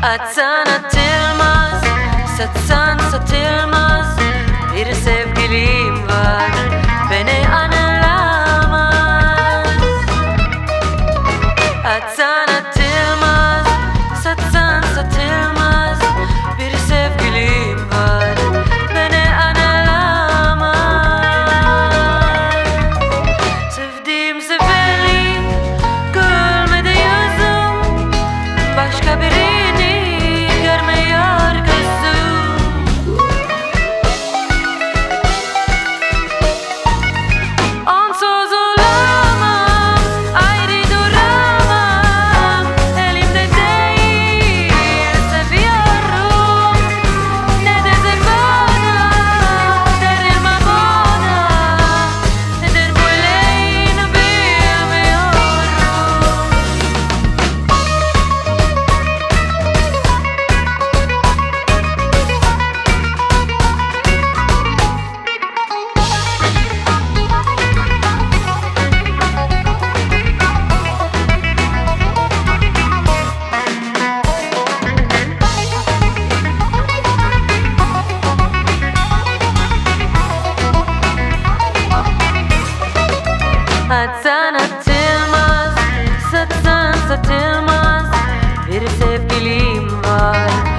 Atsan atılmaz, satsan satılmaz. Bir sevgilim var, beni anılamaz. Atsan atılmaz, satsan satılmaz. Bir sevgilim var, beni anılamaz. Sevdiğim seveli, gülmedi yüzüm. Başka birini görmüyor gözüm. Onsuz olamam, ayrı duramam. Elimde değil, seviyorum. Ne desek bana, derim bana. Neden böyleyini bilmiyorum. Atsan atılmaz, satsan satılmaz. Bir sevgilim var,